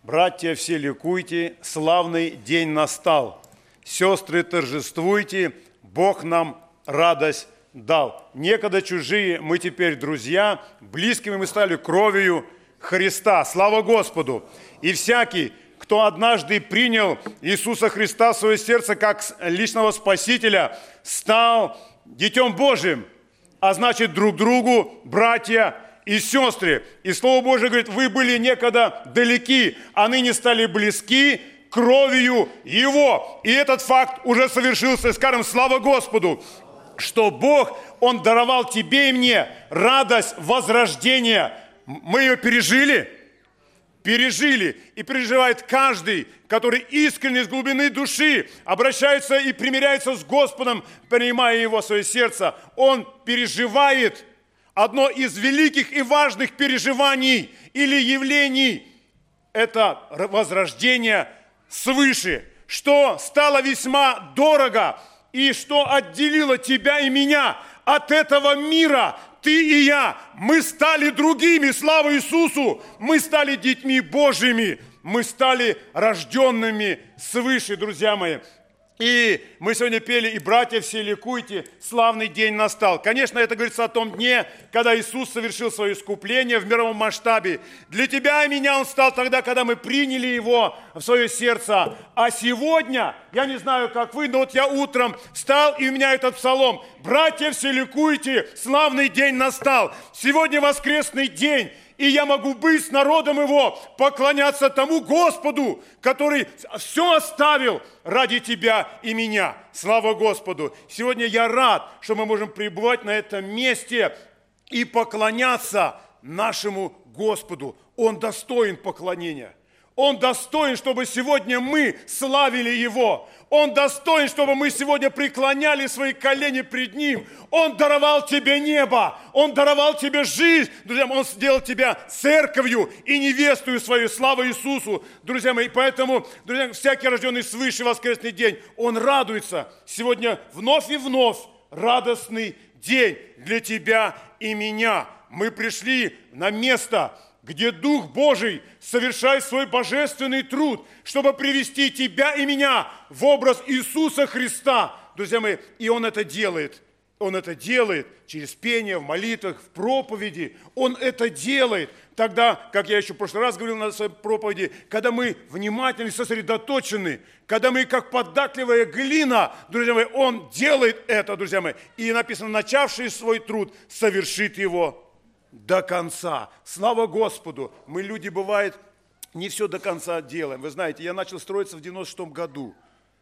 Братья, все ликуйте, славный день настал. Сестры, торжествуйте, Бог нам радость дал. Некогда чужие, мы теперь друзья, близкими мы стали кровью Христа. Слава Господу! И всякий, кто однажды принял Иисуса Христа в свое сердце как личного Спасителя, стал Детем Божьим, а значит друг другу братья и сестры. И Слово Божие говорит, вы были некогда далеки, а ныне стали близки кровью Его. И этот факт уже совершился. Скажем, слава Господу, что Бог, Он даровал тебе и мне радость возрождения. Мы ее пережили и переживает каждый, который искренне с глубины души обращается и примиряется с Господом, принимая Его в свое сердце. Он переживает одно из великих и важных переживаний или явлений – это возрождение свыше, что стало весьма дорого и что отделило тебя и меня от этого мира. Ты и я, мы стали другими, слава Иисусу, мы стали детьми Божьими, мы стали рожденными свыше, друзья мои. И мы сегодня пели, и братья все ликуйте, славный день настал. Конечно, это говорится о том дне, когда Иисус совершил свое искупление в мировом масштабе. Для тебя и меня Он стал тогда, когда мы приняли Его в свое сердце. А сегодня, я не знаю, как вы, но вот я утром встал, и у меня этот псалом. Братья все ликуйте, славный день настал. Сегодня воскресный день. И я могу быть с народом Его, поклоняться тому Господу, который все оставил ради тебя и меня. Слава Господу! Сегодня я рад, что мы можем пребывать на этом месте и поклоняться нашему Господу. Он достоин поклонения. Он достоин, чтобы сегодня мы славили Его. Он достоин, чтобы мы сегодня преклоняли свои колени пред Ним. Он даровал тебе небо. Он даровал тебе жизнь. Друзья мои, Он сделал тебя церковью и невестою свою. Слава Иисусу. Друзья мои, поэтому, друзья, всякий рожденный свыше воскресный день, он радуется. Сегодня вновь и вновь радостный день для тебя и меня. Мы пришли на место, где Дух Божий совершает свой божественный труд, чтобы привести тебя и меня в образ Иисуса Христа. Друзья мои, и Он это делает. Он это делает через пение, в молитвах, в проповеди. Он это делает тогда, как я еще в прошлый раз говорил на своей проповеди, когда мы внимательны, сосредоточены, когда мы как податливая глина, друзья мои, Он делает это, друзья мои. И написано, начавший свой труд, совершит его до конца. Слава Господу! Мы, люди, бывает, не все до конца делаем. Вы знаете, я начал строиться в 96-м году.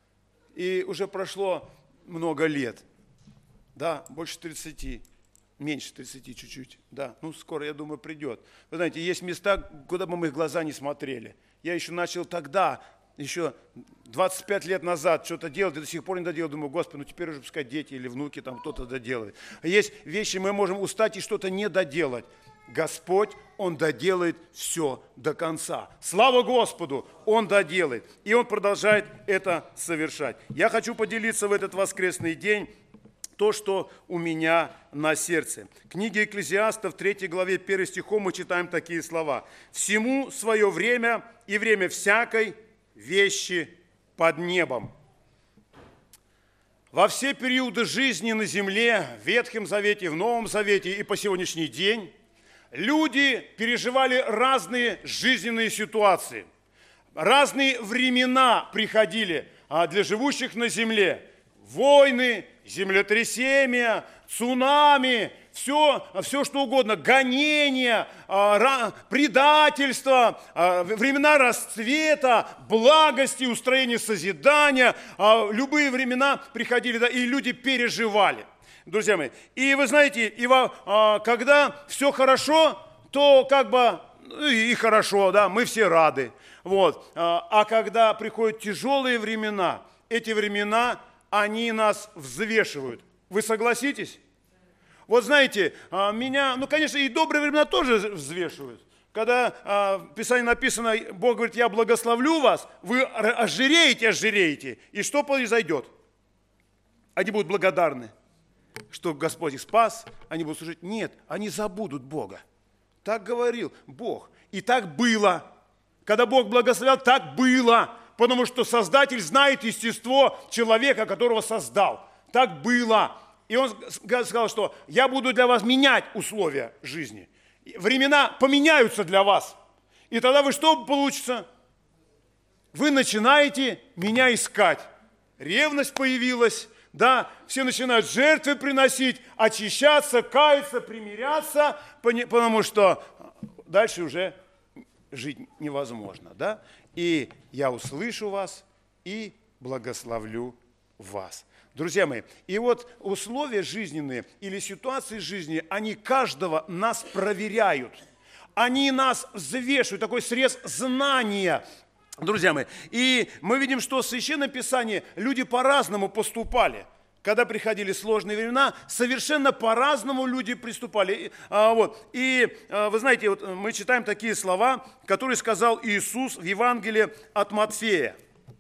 И уже прошло много лет. Да, больше 30. Меньше 30 чуть-чуть. Да, ну скоро, я думаю, придет. Вы знаете, есть места, куда бы мы глаза не смотрели. Я еще начал тогда, еще 25 лет назад что-то делать, и до сих пор не доделал. Думаю, Господи, ну теперь уже пускай дети или внуки там кто-то доделает. Есть вещи, мы можем устать и что-то не доделать. Господь, Он доделает все до конца. Слава Господу, Он доделает. И Он продолжает это совершать. Я хочу поделиться в этот воскресный день то, что у меня на сердце. В книге Экклезиастов, 3 главе, 1 стихом мы читаем такие слова. «Всему свое время, и время всякой вещи под небом». Во все периоды жизни на земле, в Ветхом Завете, в Новом Завете и по сегодняшний день люди переживали разные жизненные ситуации. Разные времена приходили для живущих на земле. Войны, землетрясения, цунами, все что угодно, гонения, предательство, времена расцвета, благости, устроения созидания, любые времена приходили, да, и люди переживали, друзья мои. И вы знаете, когда все хорошо, то как бы и хорошо, да, мы все рады. Вот. А когда приходят тяжелые времена, эти времена, они нас взвешивают. Вы согласитесь? Вот знаете, меня, ну, конечно, и добрые времена тоже взвешивают. Когда в Писании написано, Бог говорит, я благословлю вас, вы ожиреете. И что произойдет? Они будут благодарны, что Господь их спас, они будут служить. Нет, они забудут Бога. Так говорил Бог. И так было. когда Бог благословлял, так было. Потому что Создатель знает естество человека, которого создал. Так было. И Он сказал, что я буду для вас менять условия жизни. Времена поменяются для вас. И тогда вы что получится? Вы начинаете меня искать. Ревность появилась, да, все начинают жертвы приносить, очищаться, каяться, примиряться, потому что дальше уже жить невозможно, да. И я услышу вас и благословлю вас. Друзья мои, и вот условия жизненные или ситуации жизни, они каждого нас проверяют. Они нас взвешивают, такой срез знания, друзья мои. И мы видим, что в Священном Писании люди по-разному поступали. Когда приходили сложные времена, совершенно по-разному люди приступали. И вы знаете, вот мы читаем такие слова, которые сказал Иисус в Евангелии от Матфея,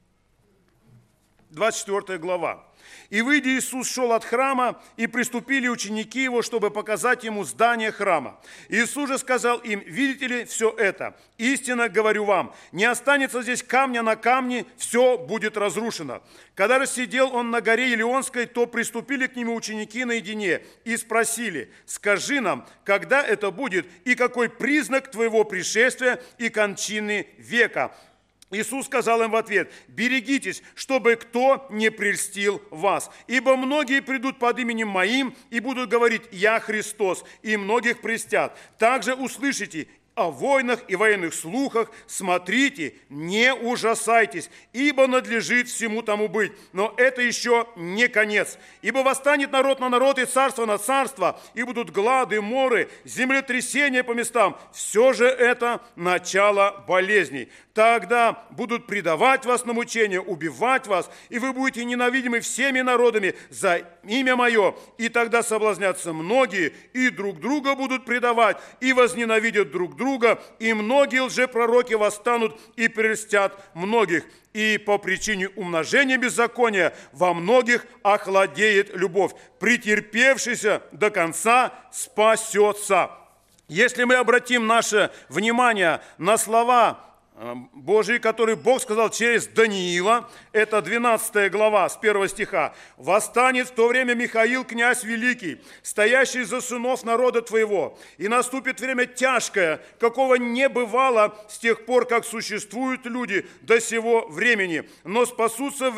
24 глава. «И, выйдя, Иисус шел от храма, и приступили ученики Его, чтобы показать Ему здание храма. Иисус же сказал им: видите ли все это? Истинно говорю вам, не останется здесь камня на камне, все будет разрушено». Когда рассидел Он на горе Елеонской, то приступили к Нему ученики наедине и спросили: «Скажи нам, когда это будет, и какой признак Твоего пришествия и кончины века?» Иисус сказал им в ответ: «Берегитесь, чтобы кто не прельстил вас. Ибо многие придут под именем Моим и будут говорить: Я Христос, и многих прельстят. Также услышите о войнах и военных слухах. Смотрите, не ужасайтесь, ибо надлежит всему тому быть. Но это еще не конец. Ибо восстанет народ на народ и царство на царство, и будут глады, моры, землетрясения по местам. Все же это начало болезней. Тогда будут предавать вас на мучение, убивать вас, и вы будете ненавидимы всеми народами за имя Мое. И тогда соблазнятся многие, и друг друга будут предавать, и возненавидят друг друга, и многие лжепророки восстанут и прельстят многих. И по причине умножения беззакония во многих охладеет любовь. Претерпевшийся до конца спасется». Если мы обратим наше внимание на слова Божий, который Бог сказал через Даниила, это 12 глава, с 1 стиха. «Восстанет в то время Михаил, князь великий, стоящий за сынов народа твоего, и наступит время тяжкое, какого не бывало с тех пор, как существуют люди до сего времени, но спасутся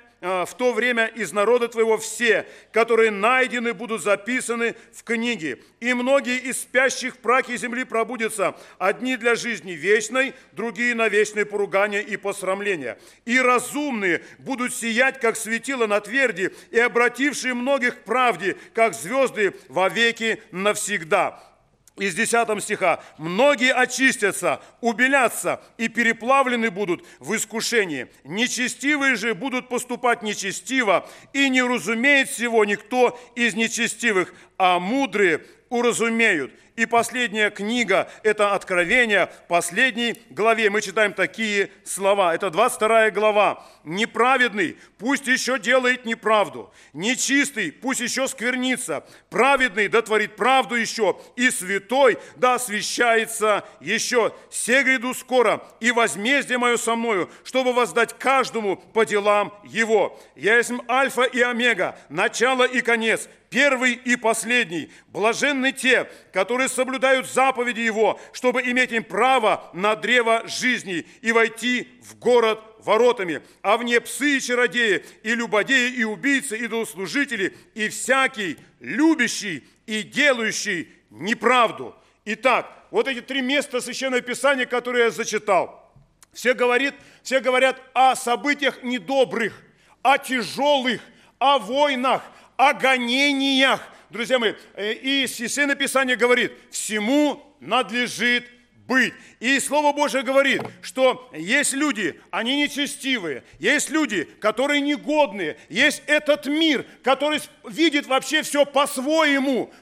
в то время из народа твоего все, которые найдены, будут записаны в книге. И многие из спящих в прахе земли пробудятся, одни для жизни вечной, другие на вечное поругание и посрамление. И разумные будут сиять, как светило на тверди, и обратившие многих к правде, как звезды вовеки навсегда». Из 10 стиха. «Многие очистятся, убелятся и переплавлены будут в искушении. Нечестивые же будут поступать нечестиво, и не уразумеет всего никто из нечестивых, а мудрые уразумеют». И последняя книга, это Откровение, в последней главе мы читаем такие слова. Это 22 глава. «Неправедный пусть еще делает неправду, нечистый пусть еще сквернится, праведный да творит правду еще, и святой да освящается еще. Се гряду скоро, и возмездие мое со мною, чтобы воздать каждому по делам его. Я есть Альфа и Омега, начало и конец, первый и последний. Блаженны те, которые соблюдают заповеди Его, чтобы иметь им право на древо жизни и войти в город воротами. А вне псы и чародеи, и любодеи, и убийцы, и идолослужители, и всякий любящий и делающий неправду». Итак, вот эти 3 места Священного Писания, которые я зачитал. Все говорят о событиях недобрых, о тяжелых, о войнах, о гонениях. Друзья мои, и Священное Писание говорит: всему надлежит быть. И Слово Божие говорит, что есть люди, они нечестивые, есть люди, которые негодные, есть этот мир, который видит вообще все по-своему.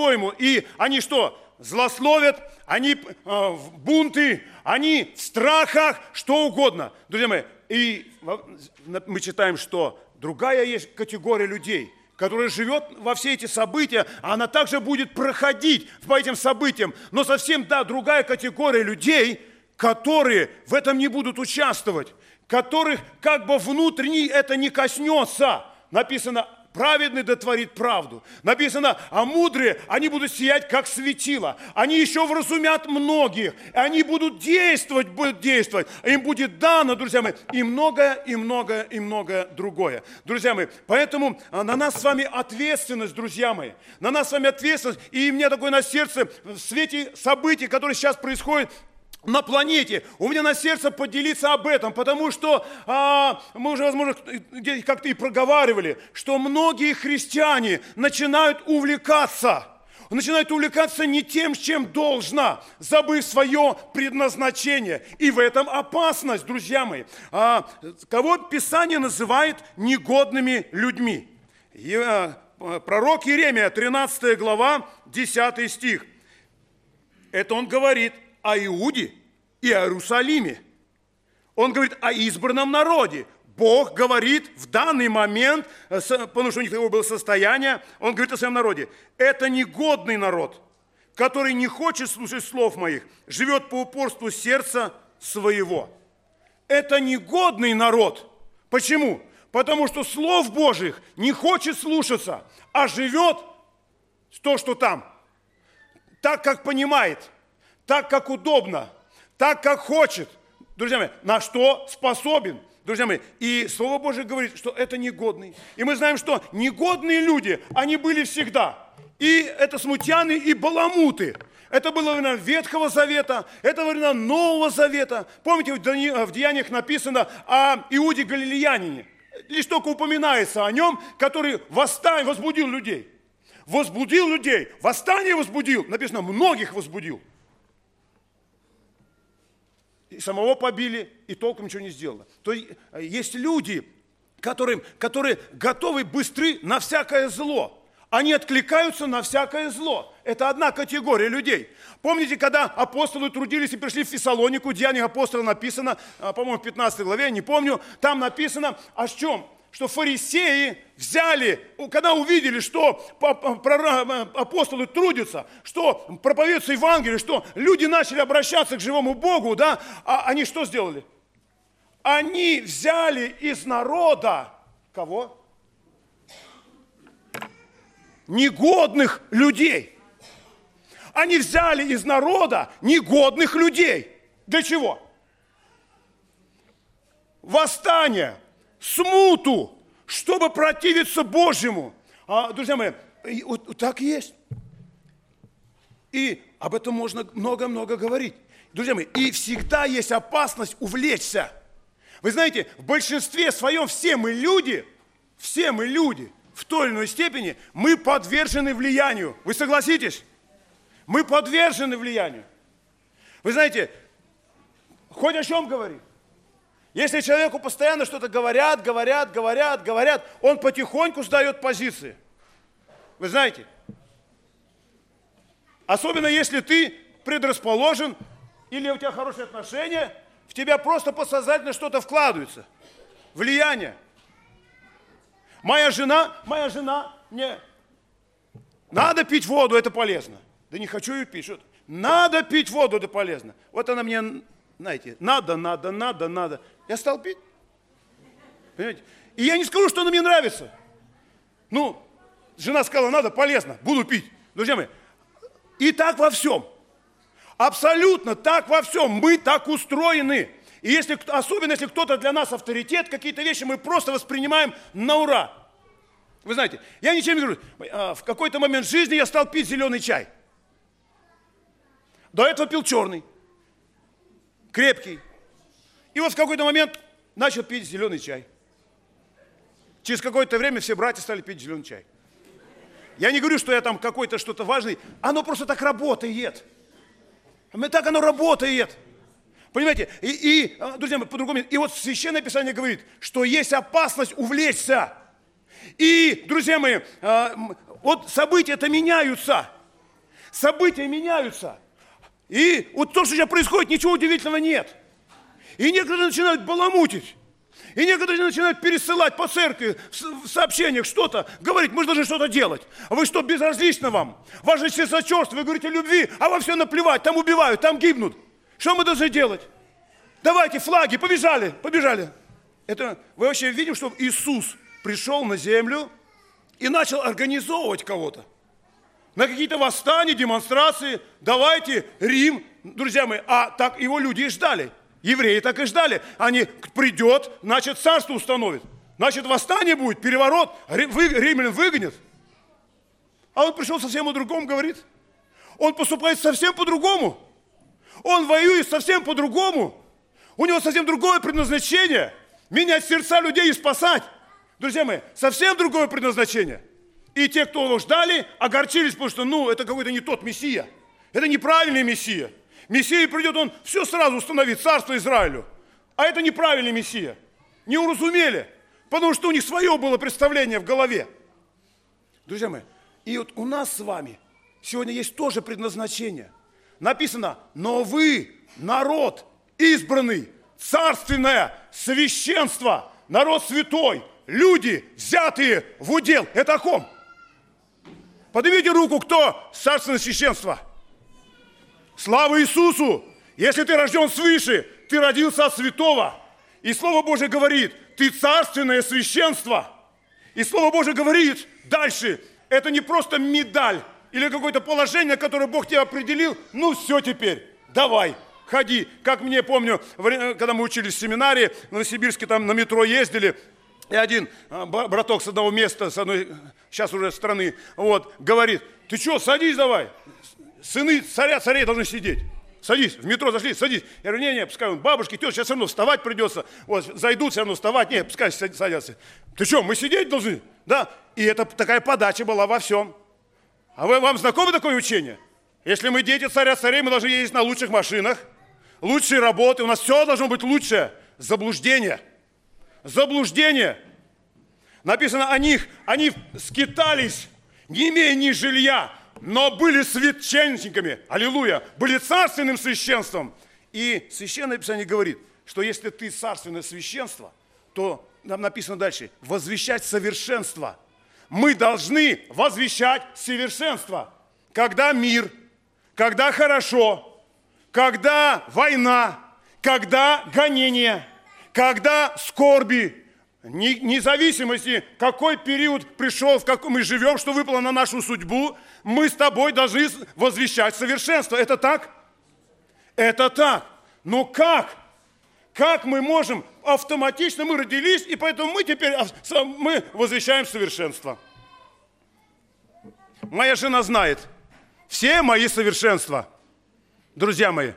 И они что? Злословят, они в бунты, они в страхах, что угодно. Друзья мои, и мы читаем, что другая есть категория людей, которая живет во все эти события, а она также будет проходить по этим событиям. Но совсем, другая категория людей, которые в этом не будут участвовать, которых как бы внутренне это не коснется. Написано, праведный дотворит правду. Написано, а мудрые, они будут сиять, как светило. Они еще вразумят многих. Они будут действовать. Им будет дано, друзья мои, и многое другое. Друзья мои, поэтому на нас с вами ответственность, друзья мои. На нас с вами ответственность. И мне такое на сердце в свете событий, которые сейчас происходят на планете, у меня на сердце поделиться об этом, потому что мы уже, возможно, как-то и проговаривали, что многие христиане начинают увлекаться не тем, чем должно, забыв свое предназначение. И в этом опасность, друзья мои. Кого Писание называет негодными людьми? Пророк Иеремия, 13 глава, 10 стих. Это он говорит о Иуде и о Иерусалиме. Он говорит о избранном народе. Бог говорит в данный момент, потому что у них такое было состояние, он говорит о своем народе. Это негодный народ, который не хочет слушать слов моих, живет по упорству сердца своего. Это негодный народ. Почему? Потому что слов Божьих не хочет слушаться, а живет то, что там. Так, как понимает. Так, как удобно, так, как хочет. Друзья мои, на что способен. Друзья мои, и Слово Божие говорит, что это негодный. И мы знаем, что негодные люди, они были всегда. И это смутьяны и баламуты. Это было времена Ветхого Завета, это времена Нового Завета. Помните, в Деяниях написано о Иуде Галилеянине. Лишь только упоминается о нем, который возбудил людей. Возбудил людей, восстание возбудил. Написано, многих возбудил. И самого побили, и толком ничего не сделано. То есть люди, которые готовы быстры на всякое зло. Они откликаются на всякое зло. Это одна категория людей. Помните, когда апостолы трудились и пришли в Фессалонику, в Деяниях апостола написано, по-моему, в 15 главе, не помню, там написано о чем? Что фарисеи взяли, когда увидели, что апостолы трудятся, что проповедуется Евангелие, что люди начали обращаться к живому Богу, да, а они что сделали? Они взяли из народа, кого? Негодных людей. Они взяли из народа негодных людей. Для чего? Восстание. Смуту, чтобы противиться Божьему. Друзья мои, вот так и есть. И об этом можно много-много говорить. Друзья мои, и всегда есть опасность увлечься. Вы знаете, в большинстве своем все мы люди, в той или иной степени, мы подвержены влиянию. Вы согласитесь? Мы подвержены влиянию. Вы знаете, хоть о чем говорить. Если человеку постоянно что-то говорят, он потихоньку сдает позиции. Вы знаете? Особенно если ты предрасположен, или у тебя хорошие отношения, в тебя просто подсознательно что-то вкладывается. Влияние. Моя жена мне, надо пить воду, это полезно. Да не хочу ее пить, что-то. Надо пить воду, это полезно. Вот она мне, знаете, надо. Я стал пить. Понимаете? И я не скажу, что она мне нравится. Жена сказала, надо, полезно, буду пить. Друзья мои, и так во всем. Абсолютно так во всем. Мы так устроены. И особенно если кто-то для нас авторитет, какие-то вещи мы просто воспринимаем на ура. Вы знаете, я ничем не говорю. В какой-то момент жизни я стал пить зеленый чай. До этого пил черный. Крепкий. И вот в какой-то момент начал пить зеленый чай. Через какое-то время все братья стали пить зеленый чай. Я не говорю, что я там какой-то что-то важный. Оно просто так работает. Так оно работает. Понимаете? Друзья мои, по-другому. И вот Священное Писание говорит, что есть опасность увлечься. И, друзья мои, вот события-то меняются. События меняются. И вот то, что сейчас происходит, ничего удивительного нет. И некоторые начинают баламутить. И некоторые начинают пересылать по церкви в сообщениях что-то, говорить, мы должны что-то делать. А вы что, безразлично вам? Ваше сердце черствое, вы говорите о любви, а вам все наплевать, там убивают, там гибнут. Что мы должны делать? Давайте флаги, побежали, побежали. Это вы вообще видим, что Иисус пришел на землю и начал организовывать кого-то. На какие-то восстания, демонстрации. Давайте, Рим, друзья мои, а так его люди и ждали. Евреи так и ждали. Они придет, значит, царство установит. Значит, восстание будет, переворот, римлян выгонят. А он пришел совсем по-другому, говорит. Он поступает совсем по-другому. Он воюет совсем по-другому. У него совсем другое предназначение. Менять сердца людей и спасать. Друзья мои, совсем другое предназначение. И те, кто его ждали, огорчились, потому что, это какой-то не тот Мессия. Это неправильный Мессия. Мессия придет, он все сразу установит, царство Израилю. А это неправильный Мессия. Не уразумели, потому что у них свое было представление в голове. Друзья мои, и вот у нас с вами сегодня есть тоже предназначение. Написано, но вы, народ избранный, царственное священство, народ святой, люди, взятые в удел. Это о ком? Поднимите руку, кто царственное священство. Слава Иисусу! Если ты рожден свыше, ты родился от святого. И Слово Божие говорит, ты царственное священство. И Слово Божие говорит дальше, это не просто медаль или какое-то положение, которое Бог тебе определил. Все теперь, давай, ходи. Как мне помню, когда мы учились в семинарии, в Новосибирске там на метро ездили, и один браток с одного места, с одной, сейчас уже страны, говорит, ты что, садись давай. Сыны царей должны сидеть. Садись, в метро зашли, садись. Я говорю, не, пускай бабушки, тетя, сейчас все равно вставать придется. Зайдут, все равно вставать, пускай садятся. Ты что, мы сидеть должны? Да. И это такая подача была во всем. А вам знакомо такое учение? Если мы дети царей, мы должны ездить на лучших машинах, лучшие работы, у нас все должно быть лучшее. Заблуждение. Заблуждение. Написано о них, они скитались, не имея ни жилья, но были священниками, аллилуйя, были царственным священством. И Священное Писание говорит, что если ты царственное священство, то нам написано дальше, возвещать совершенство. Мы должны возвещать совершенство. Когда мир, когда хорошо, когда война, когда гонение, когда скорби, независимости, какой период пришел, в каком мы живем, что выпало на нашу судьбу, мы с тобой должны возвещать совершенство. Это так? Это так. Но как? Как мы можем? Автоматично мы родились, и поэтому мы теперь мы возвещаем совершенство. Моя жена знает все мои совершенства, друзья мои.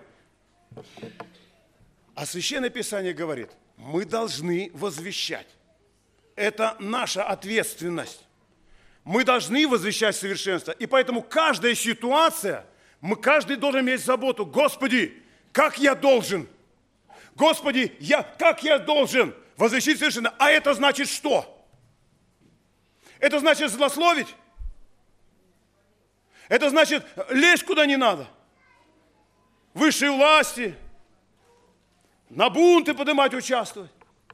А Священное Писание говорит, мы должны возвещать. Это наша ответственность. Мы должны возвещать совершенство. И поэтому каждая ситуация, каждый должен иметь заботу. Господи, как я должен? Господи, как я должен возвещать совершенство? А это значит что? Это значит злословить? Это значит лезть куда не надо? Высшей власти, на бунты поднимать, участвовать.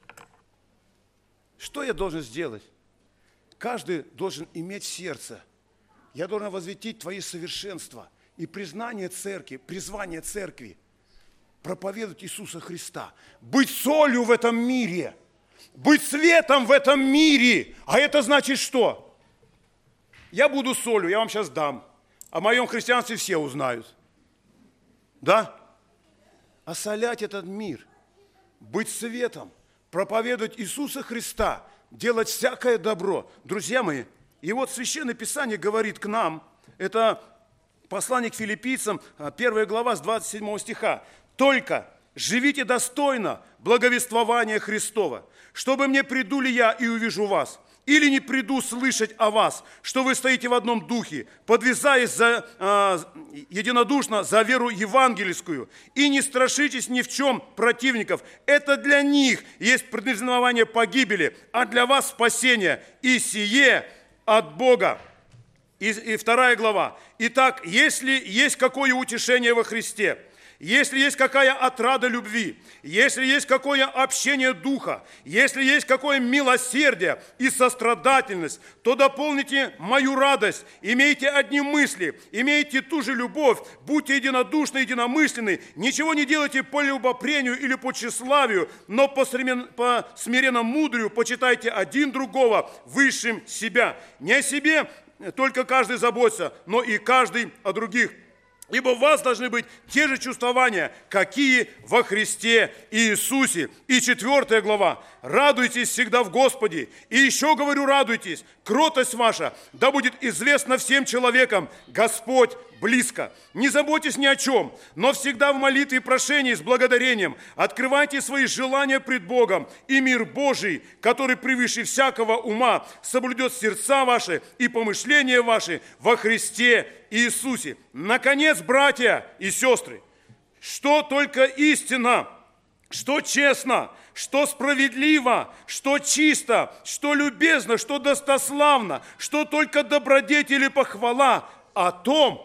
Что я должен сделать? Каждый должен иметь сердце. Я должен возвестить твои совершенства и признание церкви, призвание церкви, проповедовать Иисуса Христа, быть солью в этом мире, быть светом в этом мире. А это значит что? Я буду солью, я вам сейчас дам. О моем христианстве все узнают. Да? Осолять этот мир, быть светом, проповедовать Иисуса Христа, делать всякое добро. Друзья мои, и вот Священное Писание говорит к нам, это послание к филиппийцам, 1 глава с 27 стиха. «Только живите достойно благовествования Христова, чтобы мне приду ли я и увижу вас, или не приду слышать о вас, что вы стоите в одном духе, подвязаясь единодушно за веру евангельскую, и не страшитесь ни в чем противников. Это для них есть предзнаменование погибели, а для вас спасение, и сие от Бога». И 2 глава. «Итак, если есть какое утешение во Христе, если есть какая отрада любви, если есть какое общение духа, если есть какое милосердие и сострадательность, то дополните мою радость, имейте одни мысли, имейте ту же любовь, будьте единодушны, единомысленны, ничего не делайте по любопрению или по тщеславию, но по смиренному мудрию почитайте один другого высшим себя. Не о себе только каждый заботится, но и каждый о других. Ибо у вас должны быть те же чувствования, какие во Христе Иисусе. И 4 глава. Радуйтесь всегда в Господе. И еще говорю, радуйтесь. Кротость ваша да будет известна всем человекам. Господь близко. Не заботьтесь ни о чем, но всегда в молитве и прошении с благодарением открывайте свои желания пред Богом, и мир Божий, который превыше всякого ума, соблюдет сердца ваши и помышления ваши во Христе Иисусе. Наконец, братья и сестры, что только истина, что честно, что справедливо, что чисто, что любезно, что достославно, что только добродетель и похвала, о том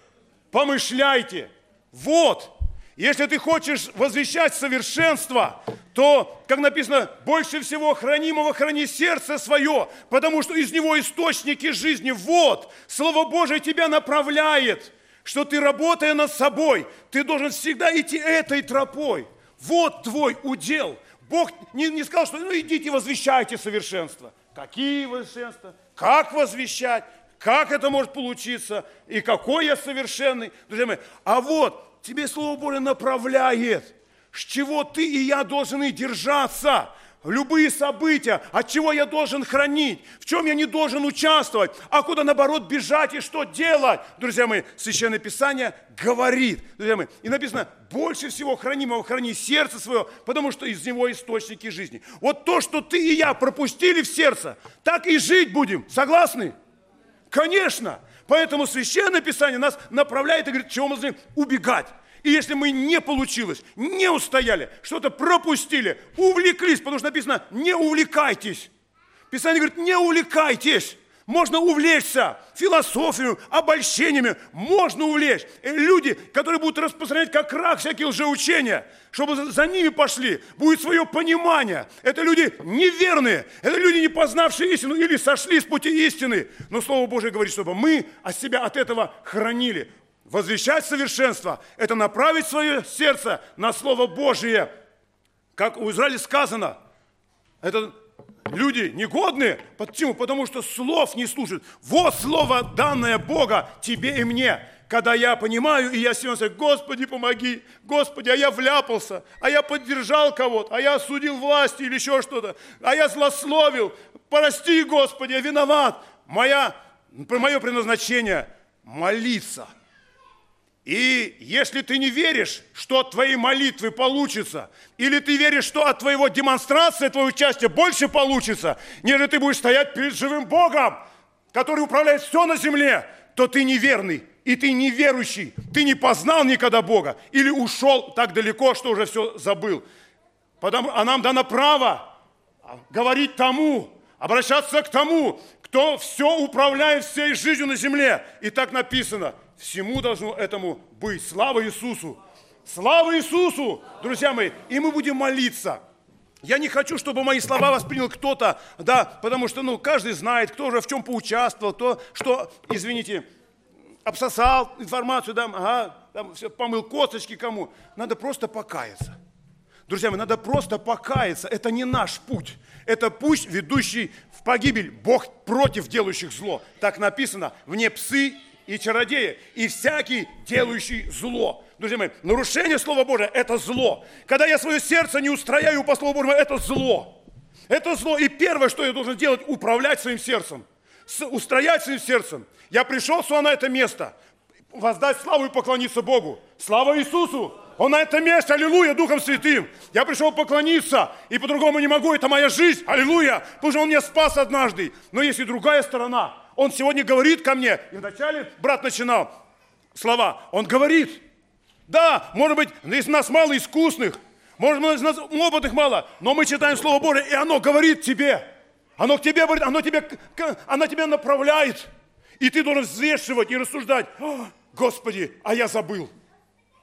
помышляйте. Вот, если ты хочешь возвещать совершенство, то, как написано, больше всего хранимого храни сердце свое, потому что из него источники жизни. Вот, Слово Божие тебя направляет, что ты, работая над собой, ты должен всегда идти этой тропой. Вот твой удел. Бог не сказал, что идите возвещайте совершенство. Какие совершенства? Как возвещать? Как это может получиться? И какой я совершенный? Друзья мои, а вот тебе Слово Божие направляет, с чего ты и я должны держаться. Любые события, от чего я должен хранить, в чем я не должен участвовать, а куда, наоборот, бежать и что делать. Друзья мои, Священное Писание говорит, друзья мои, и написано, больше всего хранимого храни сердце свое, потому что из него источники жизни. Вот то, что ты и я пропустили в сердце, так и жить будем. Согласны? Конечно. Поэтому Священное Писание нас направляет и говорит, чего мы должны убегать. И если мы не получилось, не устояли, что-то пропустили, увлеклись, потому что написано, не увлекайтесь. Писание говорит, не увлекайтесь. Можно увлечься философией, обольщениями, можно увлечь. Люди, которые будут распространять как рак всякие лжеучения, чтобы за ними пошли, будет свое понимание. Это люди неверные, это люди, не познавшие истину или сошли с пути истины. Но Слово Божие говорит, чтобы мы себя от этого хранили. Возвещать совершенство – это направить свое сердце на Слово Божие. Как у Израиля сказано, это люди негодные. Почему? Потому что слов не слушают. Вот слово, данное Бога тебе и мне. Когда я понимаю, и я сегодня говорю, Господи, помоги, Господи, а я вляпался, а я поддержал кого-то, а я осудил власти или еще что-то, а я злословил, прости, Господи, я виноват. Мое предназначение – молиться. И если ты не веришь, что от твоей молитвы получится, или ты веришь, что от твоего демонстрации, твоего участия больше получится, нежели ты будешь стоять перед живым Богом, который управляет все на земле, то ты неверный, и ты неверующий, ты не познал никогда Бога, или ушел так далеко, что уже все забыл. А нам дано право говорить тому, обращаться к тому, кто все управляет всей жизнью на земле. И так написано. Всему должно этому быть. Слава Иисусу! Слава Иисусу! Друзья мои, и мы будем молиться. Я не хочу, чтобы мои слова воспринял кто-то, да, потому что, каждый знает, кто же в чем поучаствовал, кто, что, извините, обсосал информацию, да, все, помыл косточки кому. Надо просто покаяться. Друзья мои, надо просто покаяться. Это не наш путь. Это путь, ведущий в погибель. Бог против делающих зло. Так написано, вне псы и чародеи, и всякий, делающий зло. Друзья мои, нарушение Слова Божия – это зло. Когда я свое сердце не устрояю по Слову Божьему, это зло. Это зло. И первое, что я должен делать – управлять своим сердцем. Устроять своим сердцем. Я пришел сюда на это место, воздать славу и поклониться Богу. Слава Иисусу! Он на этом месте, аллилуйя, Духом Святым. Я пришел поклониться, и по-другому не могу, это моя жизнь, аллилуйя, потому что Он меня спас однажды. Но есть и другая сторона. Он сегодня говорит ко мне, и вначале брат начинал слова, он говорит, да, может быть, из нас мало искусных, может быть, из нас опытных мало, но мы читаем Слово Божие, и оно говорит тебе, оно к тебе говорит, оно тебя направляет, и ты должен взвешивать и рассуждать, Господи, а я забыл.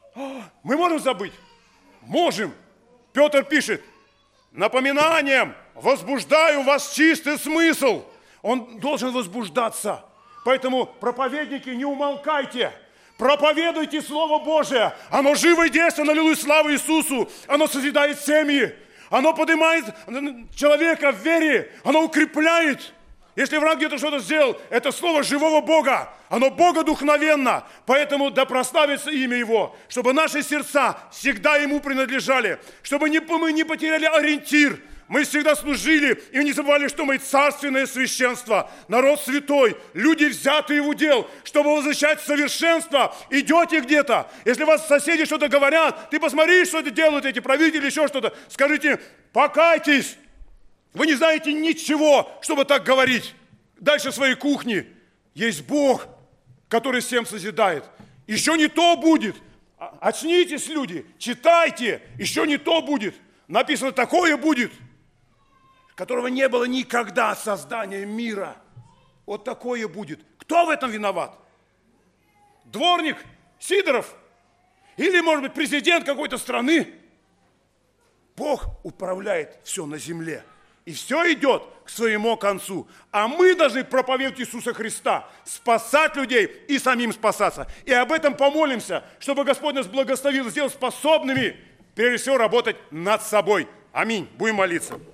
Мы можем забыть? Можем. Петр пишет: напоминанием возбуждаю в вас чистый смысл. Он должен возбуждаться. Поэтому, проповедники, не умолкайте. Проповедуйте Слово Божие. Оно живо и действенно, аллилуйя, слава Иисусу. Оно созидает семьи. Оно поднимает человека в вере. Оно укрепляет. Если враг где-то что-то сделал, это слово живого Бога. Оно богодухновенно. Поэтому да прославится имя Его. Чтобы наши сердца всегда Ему принадлежали. Чтобы мы не потеряли ориентир. Мы всегда служили и не забывали, что мы царственное священство, народ святой, люди, взятые в удел, чтобы возвращать совершенство. Идете где-то, если вас соседи что-то говорят, ты посмотри, что это делают эти правители, еще что-то. Скажите: покайтесь. Вы не знаете ничего, чтобы так говорить. Дальше своей кухни есть Бог, который всем созидает. Еще не то будет. Очнитесь, люди, читайте. Еще не то будет. Написано: такое будет, которого не было никогда от создания мира. Вот такое будет. Кто в этом виноват? Дворник Сидоров? Или, может быть, президент какой-то страны? Бог управляет все на земле. И все идет к своему концу. А мы должны проповедовать Иисуса Христа, спасать людей и самим спасаться. И об этом помолимся, чтобы Господь нас благословил, сделал способными, прежде всего, работать над собой. Аминь. Будем молиться.